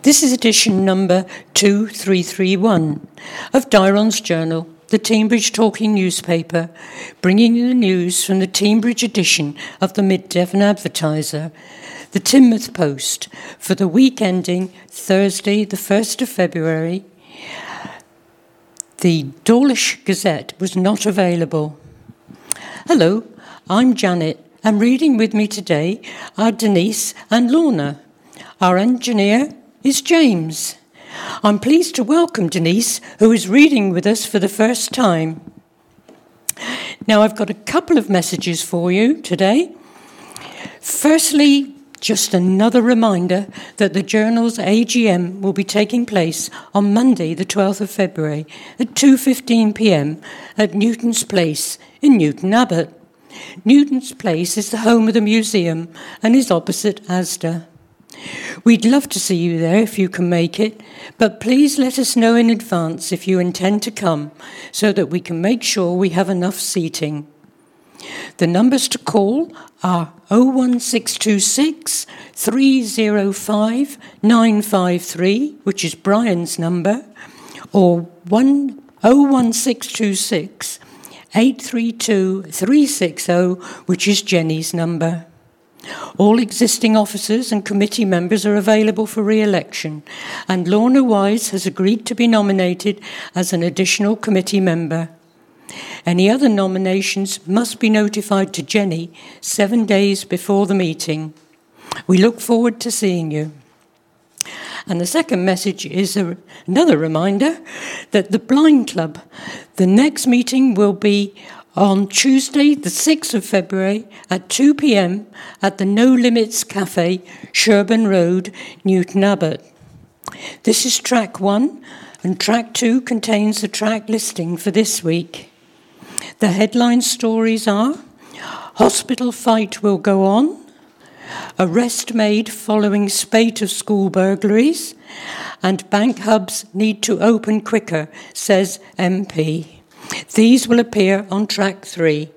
This is edition number 2331 of Dairon's Journal, the Teignbridge Talking newspaper, bringing you the news from the Teignbridge edition of the Mid-Devon Advertiser, the Teignmouth Post, for the week ending Thursday, the 1st of February. The Dawlish Gazette was not available. Hello, I'm Janet, and reading with me today are Denise and Lorna. Our engineer is James. I'm pleased to welcome Denise, who is reading with us for the first time. Now, I've got a couple of messages for you today. Firstly, just another reminder that the Journal's AGM will be taking place on Monday, the 12th of February at 2:15 p.m. at Newton's Place in Newton Abbot. Newton's Place is the home of the museum and is opposite Asda. We'd love to see you there if you can make it, but please let us know in advance if you intend to come so that we can make sure we have enough seating. The numbers to call are 01626 305 953, which is Brian's number, or 01626 832 360, which is Jenny's number. All existing officers and committee members are available for re-election, and Lorna Wise has agreed to be nominated as an additional committee member. Any other nominations must be notified to Jenny 7 days before the meeting. We look forward to seeing you. And the second message is another reminder that the Blind Club, the next meeting will be on Tuesday, the 6th of February at 2 p.m. at the No Limits Cafe, Sherburn Road, Newton Abbot. This is track 1, and track 2 contains the track listing for this week. The headline stories are: Hospital Fight Will Go On, Arrest Made Following Spate of School Burglaries, and Bank Hubs Need to Open Quicker, says MP. These will appear on track 3.